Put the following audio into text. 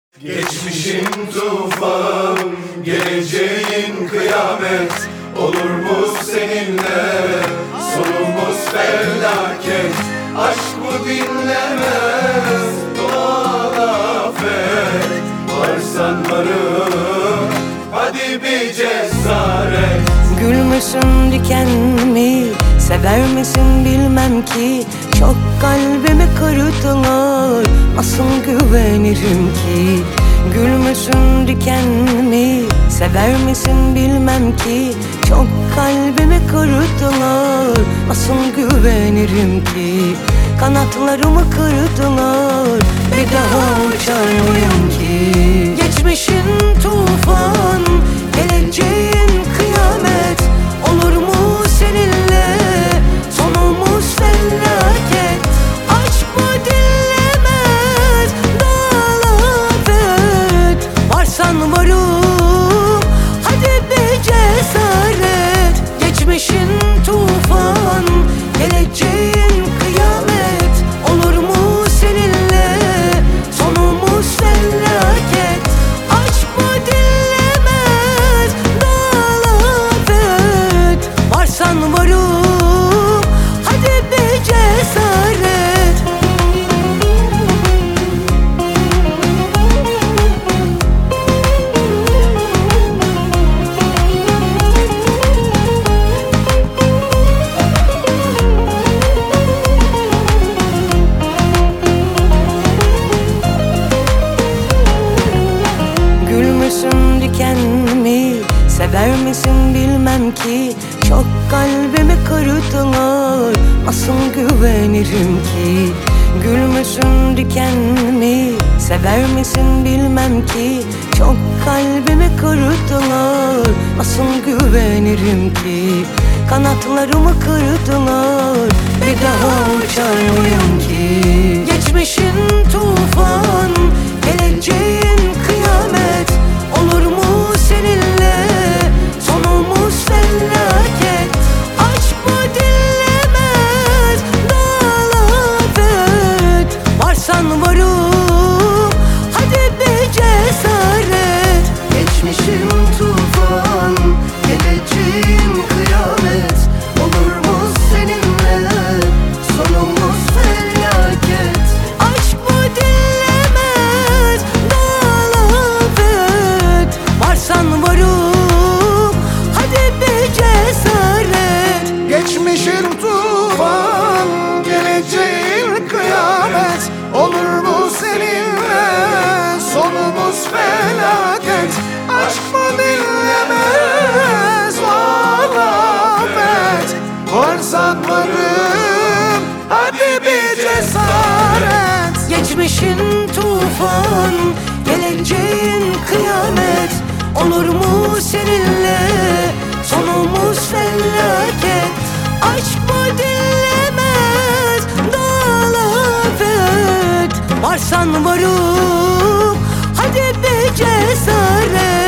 Geçmişin tufan, geleceğin kıyamet. Olur mu seninle sonumuz felaket? Aşk bu dinlemez, doğal afet. Varsan varım, hadi bir cesaret. Gül müsün diken mi, sever misin bilmem ki. Çok kalbimi kırdılar, nasıl güvenirim ki. Gül müsün diken mi, sever misin bilmem ki. Çok kalbimi kırdılar, nasıl güvenirim ki. Kanatlarımı kırdılar, bir daha uçar mıyım ki. Geçmişin tufan, geleceğin kıyamet. Olur mu seninle sonumuz felaket? Aşk bu dinlemez, doğal afet. Varsan varım, hadi bir cesaret. Geçmişin tufan, geleceğin kıyamet. Olur mu seninle sonumuz felaket? Aşk bu dinlemez, doğal afet. Varsan varım, hadi bir cesaret. Gül müsün diken mi, sever misin bilmem ki. Çok kalbimi kırdılar, nasıl güvenirim ki. Gül müsün diken mi, sever misin bilmem ki. Çok kalbimi kırdılar, nasıl güvenirim ki. Kanatlarımı kırdılar, bir daha uçar mıyım ki. Geçmişin tufan, geleceğin kıyamet. Olur mu seninle sonumuz felaket? Aşk bu dinlemez, doğal afet. Varsan varım, hadi bir cesaret. Geçmişin tufan, geleceğin kıyamet. Olur mu seninle sonumuz felaket? Aşk bu dinlemez, doğal afet. Varsan varım, hadi bir cesaret. Geçmişin tufan, geleceğin kıyamet. Olur mu seninle sonumuz felaket? Aşk bu dinlemez, doğal afet. Varsan varım, hadi bir cesaret. Geçmişin tufan, geleceğin kıyamet. Olur mu seninle sonumuz felaket? Aşk bu dinlemez, doğal afet. Varsan varım, hadi bir cesaret.